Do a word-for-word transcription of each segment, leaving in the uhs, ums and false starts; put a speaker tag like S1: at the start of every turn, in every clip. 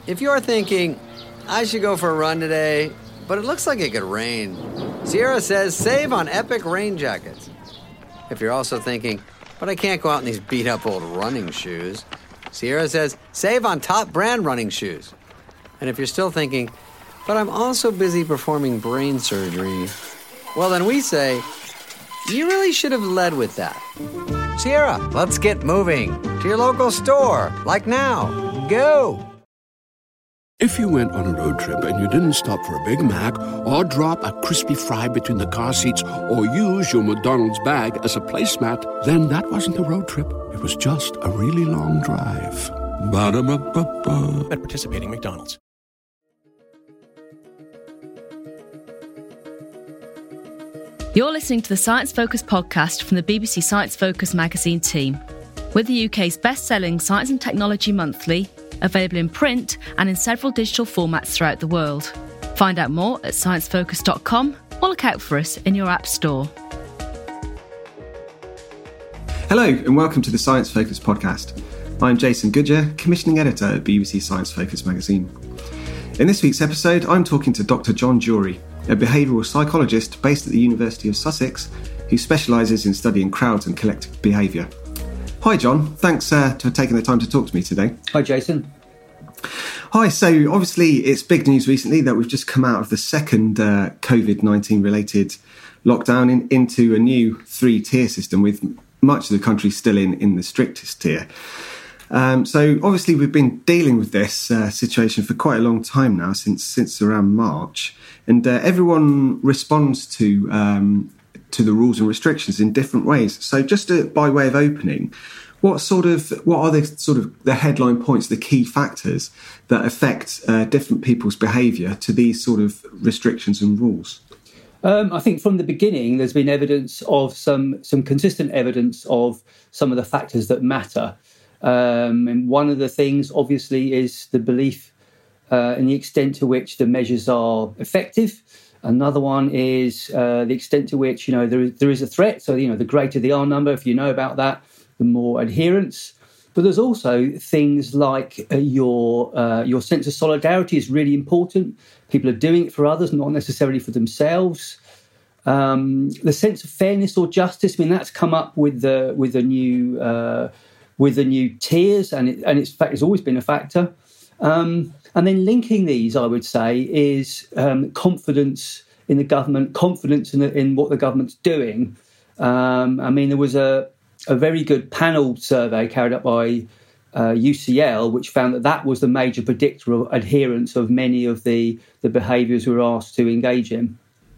S1: If you're thinking, I should go for a run today, but it looks like it could rain, Sierra says save on epic rain jackets. If you're also thinking, but I can't go out in these beat-up old running shoes, Sierra says save on top brand running shoes. And if you're still thinking, but I'm also busy performing brain surgery, well, then we say, you really should have led with that. Sierra, let's get moving to your local store, like now. Go!
S2: If you went on a road trip and you didn't stop for a Big Mac or drop a crispy fry between the car seats or use your McDonald's bag as a placemat, then that wasn't a road trip. It was just a really long drive. Ba-da-ba-ba-ba.
S3: At participating McDonald's.
S4: You're listening to the Science Focus podcast from the B B C Science Focus magazine team. We're the U K's best-selling Science and Technology Monthly, available in print and in several digital formats throughout the world. Find out more at science focus dot com or look out for us in your app store.
S5: Hello and welcome to the Science Focus podcast. I'm Jason Goodyear, commissioning editor at B B C Science Focus magazine. In this week's episode, I'm talking to Doctor John Jury, a behavioural psychologist based at the University of Sussex who specialises in studying crowds and collective behaviour. Hi John, thanks uh, for taking the time to talk to me today.
S6: Hi Jason.
S5: Hi, so obviously it's big news recently that we've just come out of the second uh, covid nineteen related lockdown in, into a new three-tier system with much of the country still in, in the strictest tier. Um, so obviously we've been dealing with this uh, situation for quite a long time now, since since around March, and uh, everyone responds to um, to the rules and restrictions in different ways. So just to, by way of opening, what sort of what are the sort of the headline points, the key factors that affect uh, different people's behaviour to these sort of restrictions and rules?
S6: Um, I think from the beginning, there's been evidence of some some consistent evidence of some of the factors that matter. Um, and one of the things, obviously, is the belief uh, in the extent to which the measures are effective. Another one is uh, the extent to which, you know, there is, there is a threat. So, you know, the greater the R number, if you know about that, the more adherence. But there's also things like uh, your uh, your sense of solidarity is really important. People are doing it for others, not necessarily for themselves. Um, the sense of fairness or justice, I mean, that's come up with the with the new uh, with the new tiers, and it, and it's, in fact, it's always been a factor. Um, and then linking these, I would say, is um, confidence in the government, confidence in, the, in what the government's doing. Um, I mean, there was a, a very good panel survey carried out by uh, U C L, which found that that was the major predictor of adherence of many of the, the behaviours we were asked to engage in.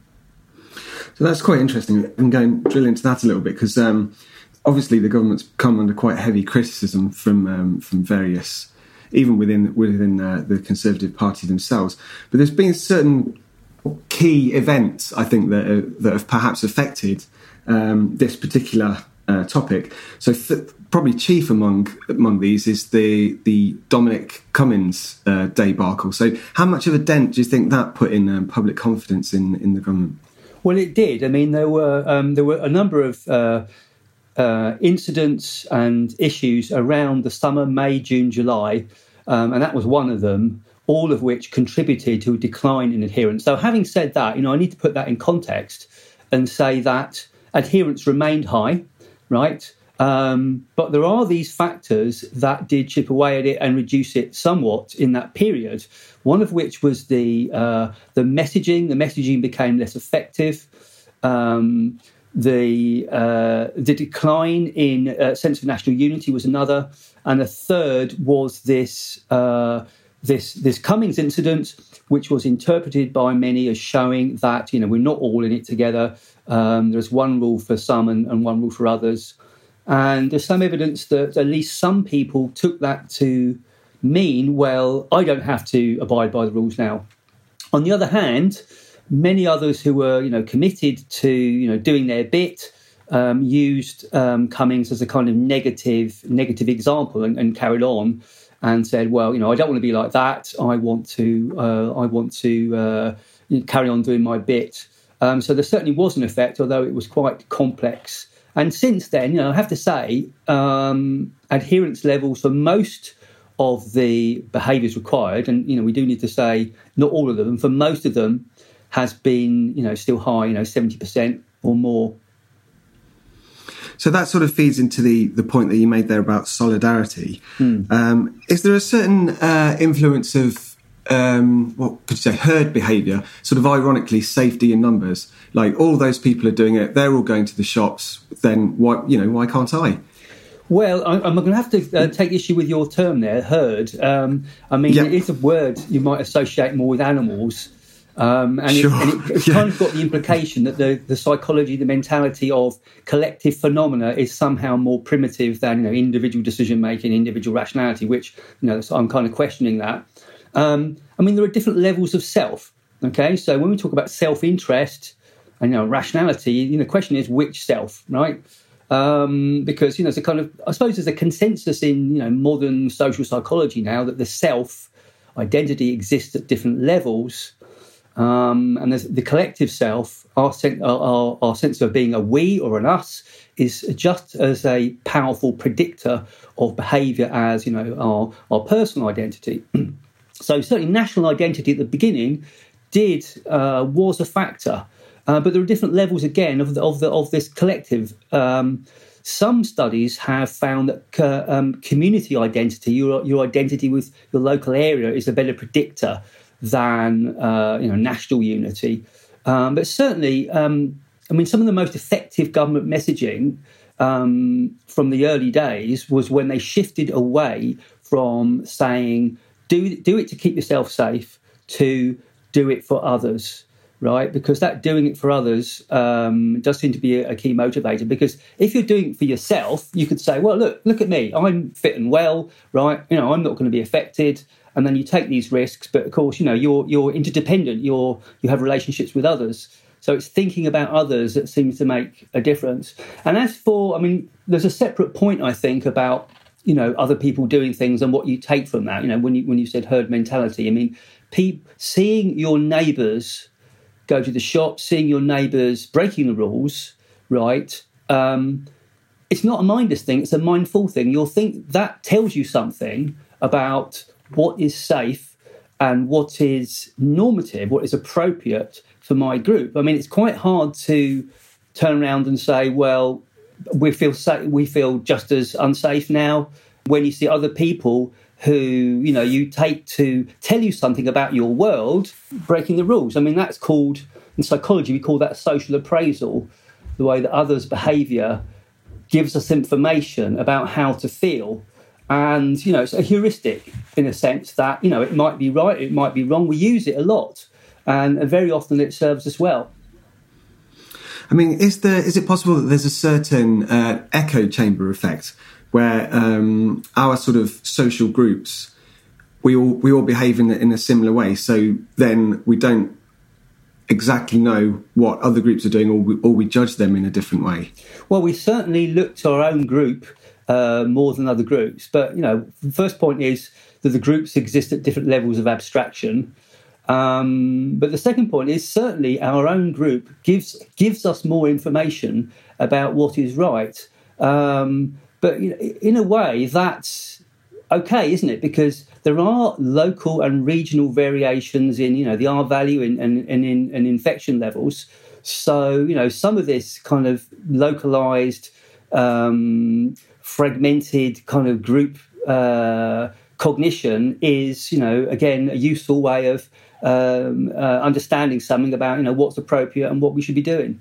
S5: So that's quite interesting. I'm going to drill into that a little bit because um, obviously the government's come under quite heavy criticism from um, from various, even within within uh, the Conservative Party themselves. But there's been certain key events, I think, that uh, that have perhaps affected um, this particular uh, topic. So th- probably chief among among these is the the Dominic Cummings uh, debacle. So how much of a dent do you think that put in um, public confidence in, in the government?
S6: Well, it did. I mean, there were um, there were a number of uh, uh, incidents and issues around the summer, May, June, July, um, and that was one of them, all of which contributed to a decline in adherence. So having said that, you know, I need to put that in context and say that adherence remained high, right? Um, but there are these factors that did chip away at it and reduce it somewhat in that period, one of which was the uh, the messaging. The messaging became less effective. Um, the uh, the decline in uh, sense of national unity was another. And a third was this uh, this this Cummings incident, which was interpreted by many as showing that, you know, we're not all in it together. Um, there's one rule for some and, and one rule for others. And there's some evidence that at least some people took that to mean, well, I don't have to abide by the rules now. On the other hand, many others who were, you know, committed to, you know, doing their bit um, used um, Cummings as a kind of negative, negative example and, and carried on and said, well, you know, I don't want to be like that. I want to, uh, I want to uh, carry on doing my bit. Um, so there certainly was an effect, although it was quite complex. And since then, you know, I have to say, um, adherence levels for most of the behaviours required, and you know we do need to say not all of them, for most of them, has been you know still high, you know seventy percent or more.
S5: So that sort of feeds into the, the point that you made there about solidarity. Mm. Um, is there a certain uh, influence of, um, what could you say, herd behaviour, sort of ironically safety in numbers? Like all those people are doing it, they're all going to the shops, then why, you know, why can't I?
S6: Well, I'm going to have to uh, take issue with your term there, herd. Um, I mean, yeah. It is a word you might associate more with animals. Um, and, sure. it, and it, it's yeah. kind of got the implication that the, the psychology, the mentality of collective phenomena is somehow more primitive than you know individual decision making, individual rationality. Which you know, so I'm kind of questioning that. Um, I mean, there are different levels of self. Okay, so when we talk about self interest and you know rationality, you know, the question is which self, right? Um, because you know, it's a kind of I suppose there's a consensus in you know modern social psychology now that the self identity exists at different levels. Um, and there's the collective self, our, sen- our, our sense of being a we or an us, is just as a powerful predictor of behaviour as, you know, our, our personal identity. So certainly national identity at the beginning did uh, was a factor, uh, but there are different levels again of the, of the of this collective. Um, some studies have found that uh, um, community identity, your your identity with your local area, is a better predictor than uh, you know national unity, um, but certainly, um, I mean, some of the most effective government messaging um, from the early days was when they shifted away from saying "do do it to keep yourself safe" to "do it for others." Right, because that doing it for others um, does seem to be a, a key motivator. Because if you're doing it for yourself, you could say, "Well, look, look at me. I'm fit and well, right? You know, I'm not going to be affected." And then you take these risks, but of course, you know, you're you're interdependent. You're you have relationships with others, so it's thinking about others that seems to make a difference. And as for, I mean, there's a separate point I think about you know other people doing things and what you take from that. You know, when you when you said herd mentality, I mean, pe- seeing your neighbours go to the shop, seeing your neighbours breaking the rules, right? Um, it's not a mindless thing; it's a mindful thing. You'll think that tells you something about what is safe and what is normative, what is appropriate for my group. I mean, it's quite hard to turn around and say, well, we feel safe, we feel just as unsafe now when you see other people who, you know, you take to tell you something about your world, breaking the rules. I mean, that's called, in psychology, we call that social appraisal, the way that others' behaviour gives us information about how to feel. And, you know, it's a heuristic in a sense that, you know, it might be right, it might be wrong. We use it a lot, and, and very often it serves us well.
S5: I mean, is there is it possible that there's a certain uh, echo chamber effect where um, our sort of social groups, we all we all behave in, in a similar way, so then we don't exactly know what other groups are doing, or we, or we judge them in a different way?
S6: Well, we certainly look to our own group Uh, more than other groups. But, you know, the first point is that the groups exist at different levels of abstraction. Um, but the second point is certainly our own group gives gives us more information about what is right. Um, but you know, in a way, that's okay, isn't it? Because there are local and regional variations in, you know, the R value and, and, and in and infection levels. So, you know, some of this kind of localized um fragmented kind of group uh, cognition is, you know, again, a useful way of um, uh, understanding something about, you know, what's appropriate and what we should be doing.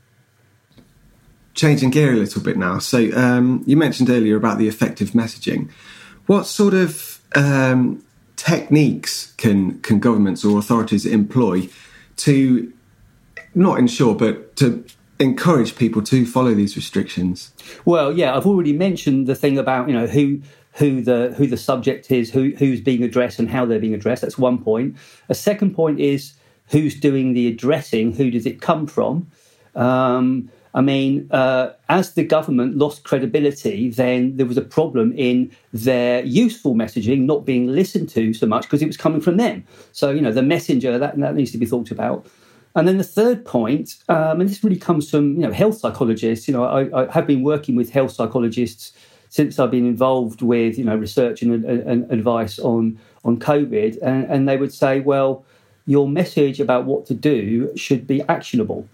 S5: Changing gear a little bit now. So um, you mentioned earlier about the effective messaging. What sort of um, techniques can, can governments or authorities employ to not ensure, but to encourage people to follow these restrictions?
S6: Well, yeah, I've already mentioned the thing about, you know, who who the who the subject is, who who's being addressed and how they're being addressed. That's one point. A second point is who's doing the addressing, who does it come from? Um, I mean, uh, as the government lost credibility, then there was a problem in their useful messaging not being listened to so much because it was coming from them. So, you know, the messenger, that, that needs to be thought about. And then the third point, um, and this really comes from, you know, health psychologists. You know, I, I have been working with health psychologists since I've been involved with, you know, research and, and advice on on COVID, and, and they would say, well, your message about what to do should be actionable.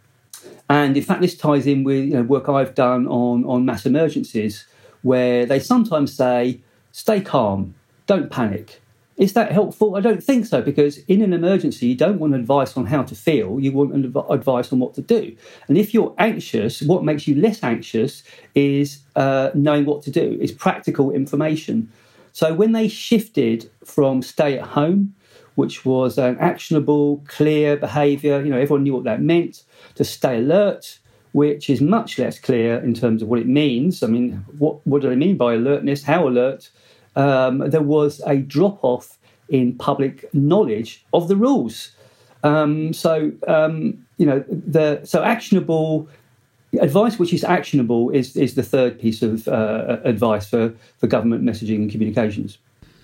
S6: And in fact, this ties in with, you know, work I've done on, on mass emergencies, where they sometimes say, stay calm, don't panic. Is that helpful? I don't think so, because in an emergency, you don't want advice on how to feel. You want advice on what to do. And if you're anxious, what makes you less anxious is uh, knowing what to do, is practical information. So when they shifted from stay at home, which was an actionable, clear behaviour, you know, everyone knew what that meant, to stay alert, which is much less clear in terms of what it means. I mean, what, what do I mean by alertness? How alert? Um, there was a drop-off in public knowledge of the rules. Um, so, um, you know, the so actionable advice, which is actionable, is is the third piece of uh, advice for, for government messaging and communications.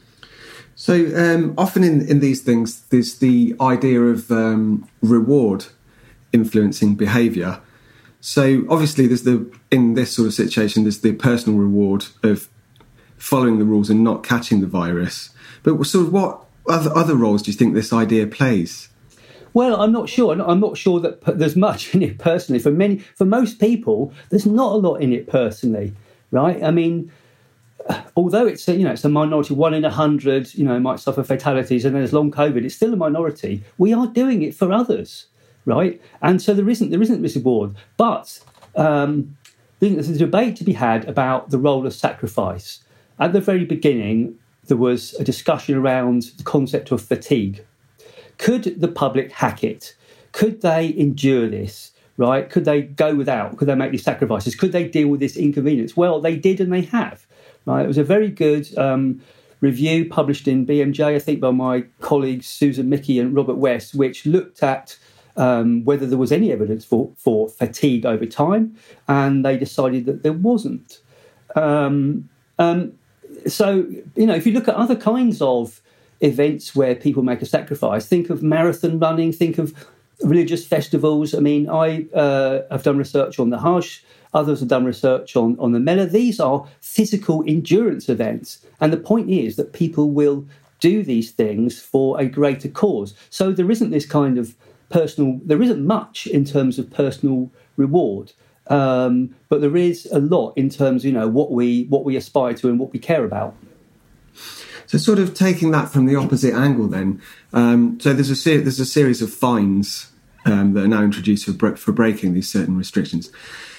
S5: So um, often in, in these things, there's the idea of um, reward influencing behaviour. So obviously, there's the in this sort of situation, there's the personal reward of following the rules and not catching the virus. But sort of what other, other roles do you think this idea plays?
S6: Well, I'm not sure. I'm not sure that there's much in it personally. For many, for most people, there's not a lot in it personally, right? I mean, although it's a, you know, it's a minority, one in a hundred, you know, might suffer fatalities, and there's long COVID, it's still a minority. We are doing it for others, right? And so there isn't there isn't this reward. But um, there's a debate to be had about the role of sacrifice. At the very beginning, there was a discussion around the concept of fatigue. Could the public hack it? Could they endure this, right? Could they go without? Could they make these sacrifices? Could they deal with this inconvenience? Well, they did, and they have. Right? It was a very good um, review published in B M J, I think, by my colleagues Susan Mickey and Robert West, which looked at um, whether there was any evidence for, for fatigue over time, and they decided that there wasn't. Um, um, so, you know, if you look at other kinds of events where people make a sacrifice, think of marathon running, think of religious festivals. I mean, I uh, have done research on the Hajj. Others have done research on, on the Mellah. These are physical endurance events. And the point is that people will do these things for a greater cause. So there isn't this kind of personal, there isn't much in terms of personal reward. Um, but there is a lot in terms of, you know, what we what we aspire to and what we care about.
S5: So sort of taking that from the opposite angle then. Um, so there's a, ser- there's a series of fines um, that are now introduced for, bre- for breaking these certain restrictions.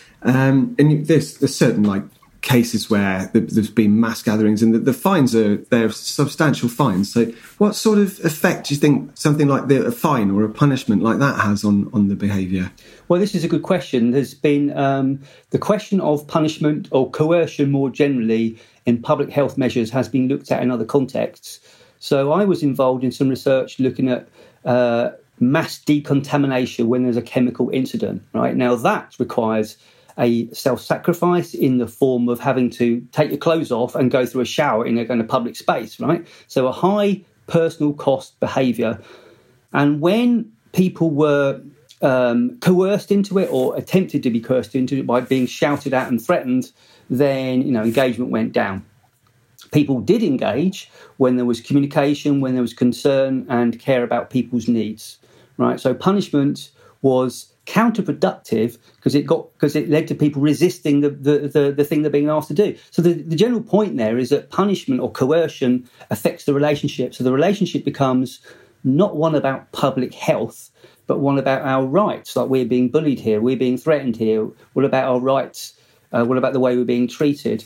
S5: Um, and there's, there's certain like cases where there's been mass gatherings, and the, the fines are they're substantial fines. So what sort of effect do you think something like the, a fine or a punishment like that has on, on the behaviour?
S6: Well, this is a good question. There's been um, the question of punishment or coercion more generally in public health measures has been looked at in other contexts. So I was involved in some research looking at uh, mass decontamination when there's a chemical incident. Right now, that requires a self-sacrifice in the form of having to take your clothes off and go through a shower in a kind of public space, right? So a high personal cost behaviour. And when people were um, coerced into it or attempted to be coerced into it by being shouted at and threatened, then, you know, engagement went down. People did engage when there was communication, when there was concern and care about people's needs, right? So punishment was counterproductive because it got because it led to people resisting the, the, the, the thing they're being asked to do. So the, the general point there is that punishment or coercion affects the relationship. So the relationship becomes not one about public health, but one about our rights. Like, we're being bullied here, we're being threatened here. What about our rights? Uh, what about the way we're being treated?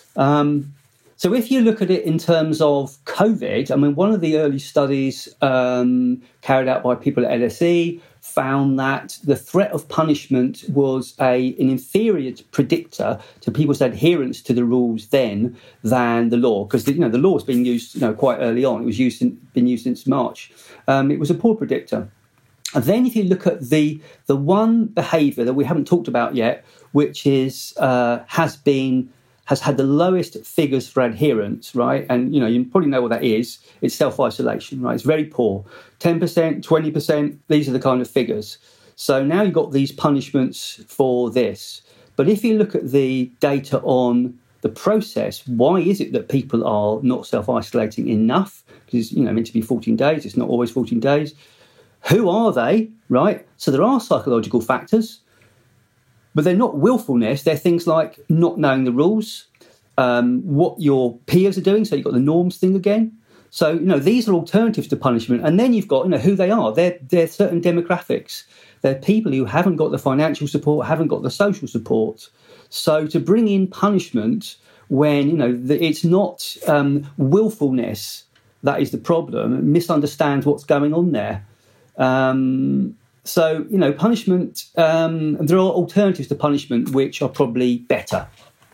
S6: Um, so if you look at it in terms of COVID, I mean, one of the early studies um, carried out by people at L S E found that the threat of punishment was a an inferior predictor to people's adherence to the rules then than the law, because you know the law was being used you know quite early on. It was used in, been used since March. Um, it was a poor predictor. And then if you look at the the one behaviour that we haven't talked about yet, which is uh, has been has had the lowest figures for adherence, right? And, you know, you probably know what that is. It's self-isolation, right? It's very poor. ten percent, twenty percent, these are the kind of figures. So now you've got these punishments for this. But if you look at the data on the process. Why is it that people are not self-isolating enough? Because, you know, meant to be fourteen days. It's not always fourteen days. Who are they, right? So there are psychological factors, but they're not willfulness. They're things like not knowing the rules, um, what your peers are doing. So you've got the norms thing again. So, you know, these are alternatives to punishment. And then you've got, you know, who they are. They're, they're certain demographics. They're people who haven't got the financial support, haven't got the social support. So to bring in punishment when, you know, the, it's not um, willfulness that is the problem, it misunderstands what's going on there. Um, so, you know, punishment, um, there are alternatives to punishment which are probably better.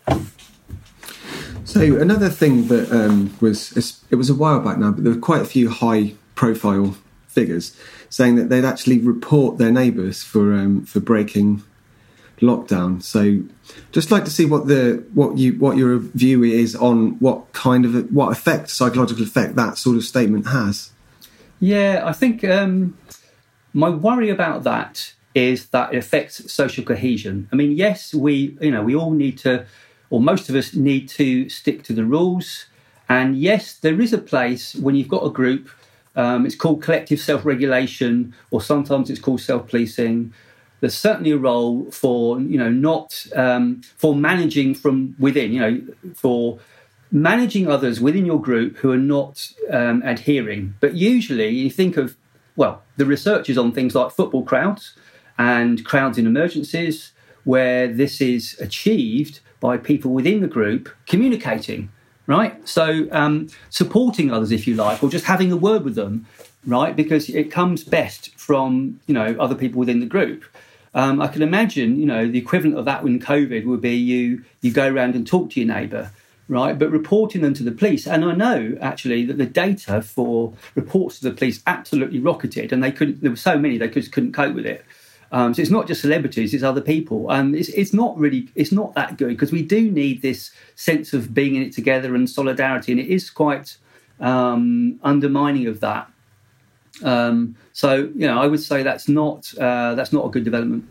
S5: So another thing that um, was, it was a while back now, but there were quite a few high-profile figures saying that they'd actually report their neighbours for um, for breaking lockdown. So just like to see what the what you what your view is on what kind of what effect, psychological effect, that sort of statement has.
S6: Yeah, I think um, my worry about that is that it affects social cohesion. I mean, yes, we you know we all need to, or most of us need to stick to the rules. And yes, there is a place when you've got a group. Um, it's called collective self-regulation, or sometimes it's called self-policing. There's certainly a role for, you know, not um, for managing from within, you know, for managing others within your group who are not um, adhering. But usually you think of, well, the research is on things like football crowds and crowds in emergencies, where this is achieved by people within the group communicating. Right, so um, supporting others, if you like, or just having a word with them, right, because it comes best from, you know, other people within the group. Um, I can imagine, you know, the equivalent of that in COVID would be you you go around and talk to your neighbour, right, but reporting them to the police. And I know actually that the data for reports to the police absolutely rocketed, and they couldn't. There were so many they just couldn't cope with it. Um, so it's not just celebrities, it's other people. And it's, it's not really, it's not that good, because we do need this sense of being in it together and solidarity. And it is quite um, undermining of that. Um, so, you know, I would say that's not, uh, that's not a good development.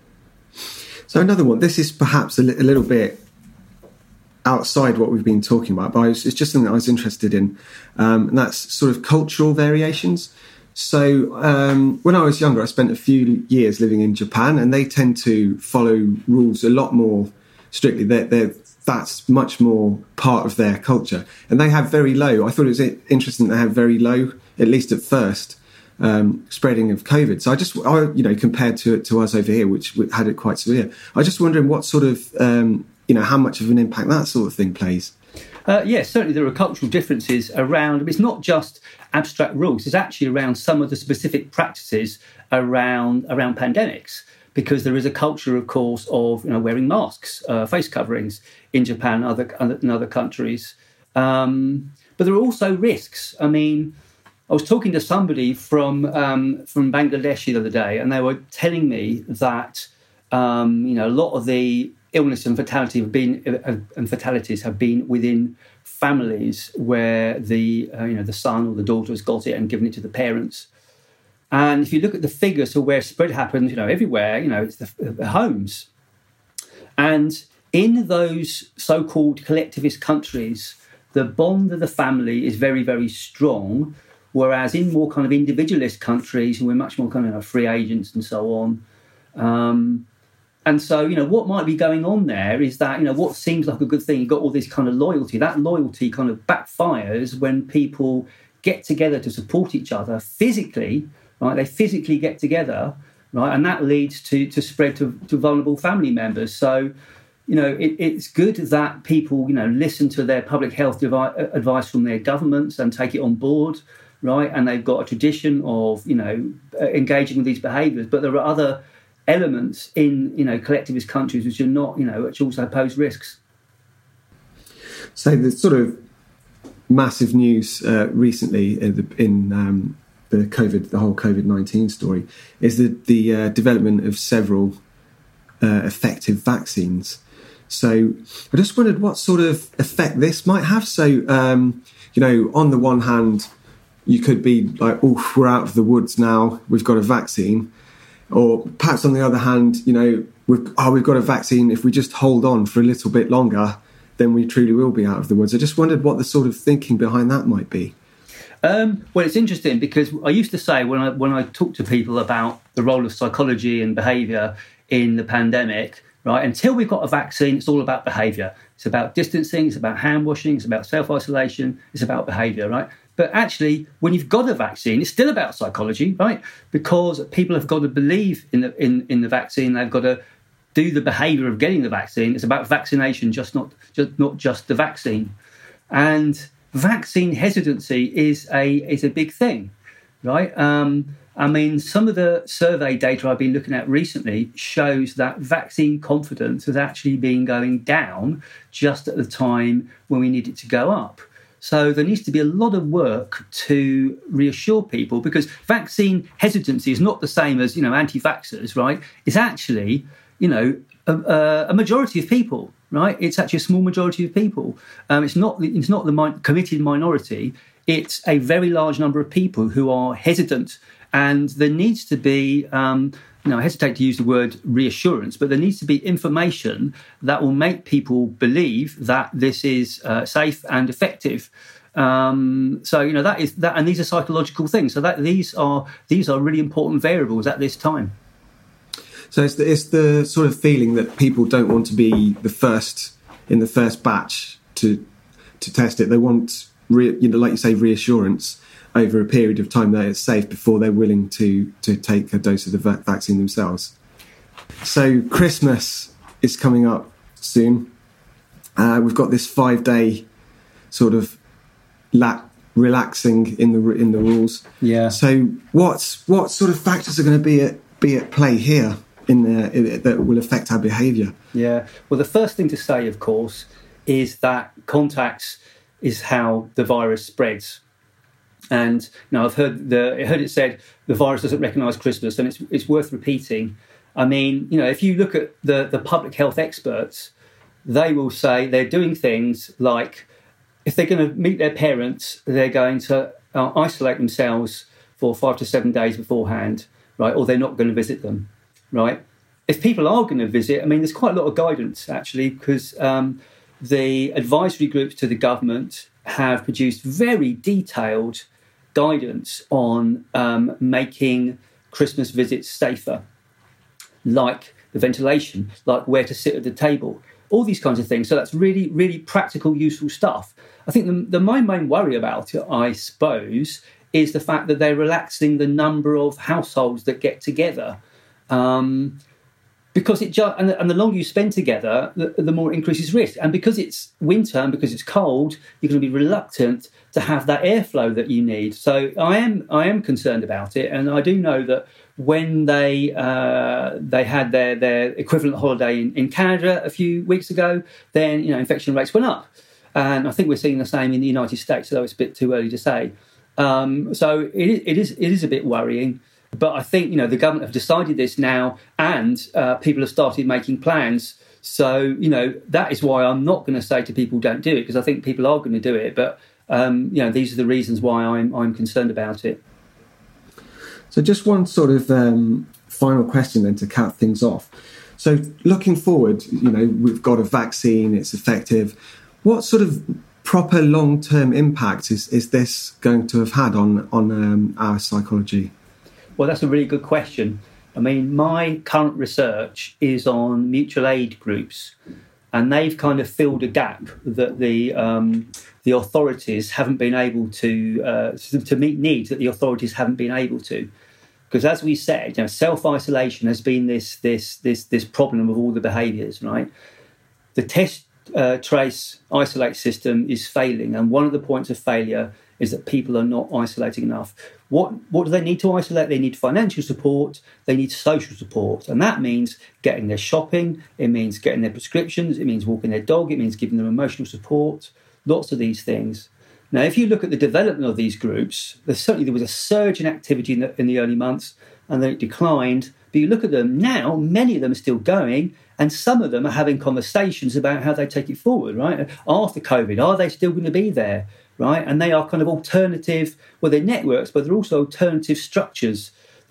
S5: So another one, this is perhaps a, li- a little bit outside what we've been talking about, but I was, it's just something that I was interested in. Um, and that's sort of cultural variations. So um, when I was younger, I spent a few years living in Japan, and they tend to follow rules a lot more strictly. They're, they're, that's much more part of their culture. And they have very low, I thought it was interesting that they have very low, at least at first, um, spreading of COVID. So I just, I, you know, compared to to us over here, which had it quite severe, I was just wondering what sort of, um, you know, how much of an impact that sort of thing plays.
S6: Uh, yes, certainly there are cultural differences around. It's not just abstract rules. It's actually around some of the specific practices around around pandemics, because there is a culture, of course, of, you know, wearing masks, uh, face coverings in Japan and other, in other countries. Um, but there are also risks. I mean, I was talking to somebody from um, from Bangladesh the other day, and they were telling me that um, you know, a lot of the illness and fatality have been uh, and fatalities have been within families where the uh, you know the son or the daughter has got it and given it to the parents. And if you look at the figures of where spread happens, you know, everywhere, you know, it's the, the homes. And in those so-called collectivist countries, the bond of the family is very, very strong. Whereas in more kind of individualist countries, we're much more kind of, you know, free agents and so on. Um, And so, you know, what might be going on there is that, you know, what seems like a good thing, you've got all this kind of loyalty. That loyalty kind of backfires when people get together to support each other physically, right? They physically get together, right? And that leads to, to spread to, to vulnerable family members. So, you know, it, it's good that people, you know, listen to their public health devi- advice from their governments and take it on board, right? And they've got a tradition of, you know, engaging with these behaviours. But there are other elements in, you know, collectivist countries which are not, you know, which also pose risks.
S5: So the sort of massive news uh, recently in, the, in um, the COVID, the whole COVID nineteen story, is the the uh, development of several uh, effective vaccines. So I just wondered what sort of effect this might have. So um, you know, on the one hand, you could be like, "Oh, we're out of the woods now. We've got a vaccine." Or perhaps on the other hand, you know, we've, oh, we've got a vaccine. If we just hold on for a little bit longer, then we truly will be out of the woods. I just wondered what the sort of thinking behind that might be.
S6: Um, well, it's interesting because I used to say when I when I talk to people about the role of psychology and behaviour in the pandemic, right, until we've got a vaccine, it's all about behaviour. It's about distancing, it's about hand washing, it's about self-isolation, it's about behaviour, right? But actually, when you've got a vaccine, it's still about psychology, right? Because people have got to believe in the in, in the vaccine, they've got to do the behaviour of getting the vaccine. It's about vaccination, just not just not just the vaccine. And vaccine hesitancy is a is a big thing, right? Um, I mean, some of the survey data I've been looking at recently shows that vaccine confidence has actually been going down just at the time when we need it to go up. So there needs to be a lot of work to reassure people, because vaccine hesitancy is not the same as, you know, anti-vaxxers, right? It's actually, you know, a, a majority of people. Right, it's actually a small majority of people. Um, it's not. It's not the mi- committed minority. It's a very large number of people who are hesitant, and there needs to be. Um, you know, I hesitate to use the word reassurance, but there needs to be information that will make people believe that this is uh, safe and effective. Um, so you know that is that, and these are psychological things. So that these are these are really important variables at this time.
S5: So it's the, it's the sort of feeling that people don't want to be the first in the first batch to to test it. They want, re, you know, like you say, reassurance over a period of time that it's safe before they're willing to to take a dose of the va- vaccine themselves. So Christmas is coming up soon. Uh, we've got this five day sort of la- relaxing in the in the rules.
S6: Yeah.
S5: So what's what sort of factors are going to be at be at play here? In the, in, that will affect our behaviour?
S6: Yeah. Well, the first thing to say, of course, is that contacts is how the virus spreads. And you know, I've heard the I heard it said the virus doesn't recognise Christmas, and it's it's worth repeating. I mean, you know, if you look at the the public health experts, they will say they're doing things like if they're going to meet their parents, they're going to uh, isolate themselves for five to seven days beforehand, right? Or they're not going to visit them. Right. If people are going to visit, I mean, there's quite a lot of guidance, actually, because um, the advisory groups to the government have produced very detailed guidance on um, making Christmas visits safer, like the ventilation, like where to sit at the table, all these kinds of things. So that's really, really practical, useful stuff. I think the, the my main worry about it, I suppose, is the fact that they're relaxing the number of households that get together. Um, because it just, and, and the longer you spend together, the, the more it increases risk. And because it's winter and because it's cold, you're going to be reluctant to have that airflow that you need. So I am I am concerned about it, and I do know that when they uh, they had their their equivalent holiday in, in Canada a few weeks ago, then you know infection rates went up, and I think we're seeing the same in the United States, although it's a bit too early to say. Um, so it, it is it is a bit worrying. But I think, you know, the government have decided this now, and uh, people have started making plans. So, you know, that is why I'm not going to say to people don't do it, because I think people are going to do it. But, um, you know, these are the reasons why I'm I'm concerned about it.
S5: So just one sort of um, final question then to cap things off. So looking forward, you know, we've got a vaccine, it's effective. What sort of proper long-term impact is, is this going to have had on, on um, our psychology?
S6: Well, that's a really good question. I mean, my current research is on mutual aid groups, and they've kind of filled a gap that the um, the authorities haven't been able to uh, to meet needs that the authorities haven't been able to. Because as we said, you know, self-isolation has been this this this this problem of all the behaviours, right? The test, uh, trace, isolate system is failing, and one of the points of failure is that people are not isolating enough. What what do they need to isolate? They need financial support, they need social support. And that means getting their shopping, it means getting their prescriptions, it means walking their dog, it means giving them emotional support, lots of these things. Now, if you look at the development of these groups, there's certainly there was a surge in activity in the, in the early months, and then it declined. But you look at them now, many of them are still going, and some of them are having conversations about how they take it forward, right? After COVID, are they still going to be there? Right, and they are kind of alternative, well, they're networks, but they're also alternative structures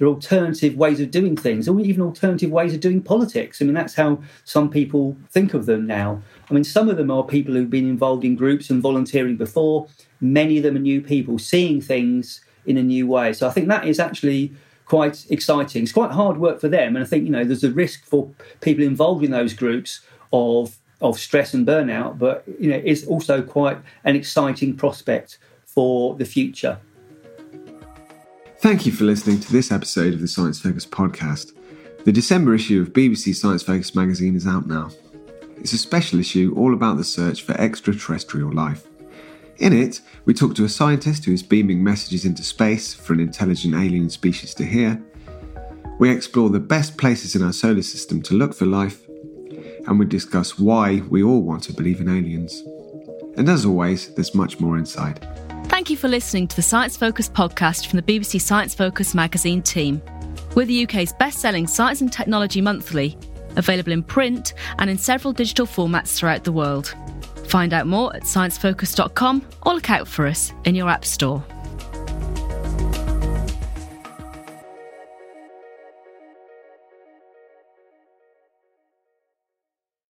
S6: there are alternative ways of doing things, or even alternative ways of doing politics. I mean, that's how some people think of them now. I mean, some of them are people who've been involved in groups and volunteering before. Many of them are new people seeing things in a new way. So I think that is actually quite exciting. It's quite hard work for them. And I think, you know, there's a risk for people involved in those groups of of stress and burnout, but, you know, it's also quite an exciting prospect for the future.
S5: Thank you for listening to this episode of the Science Focus podcast. The December issue of B B C Science Focus magazine is out now. It's a special issue all about the search for extraterrestrial life. In it, we talk to a scientist who is beaming messages into space for an intelligent alien species to hear. We explore the best places in our solar system to look for life. And we discuss why we all want to believe in aliens. And as always, there's much more inside.
S4: Thank you for listening to the Science Focus podcast from the B B C Science Focus magazine team. We're the U K's best-selling science and technology monthly, available in print and in several digital formats throughout the world. Find out more at science focus dot com or look out for us in your app store.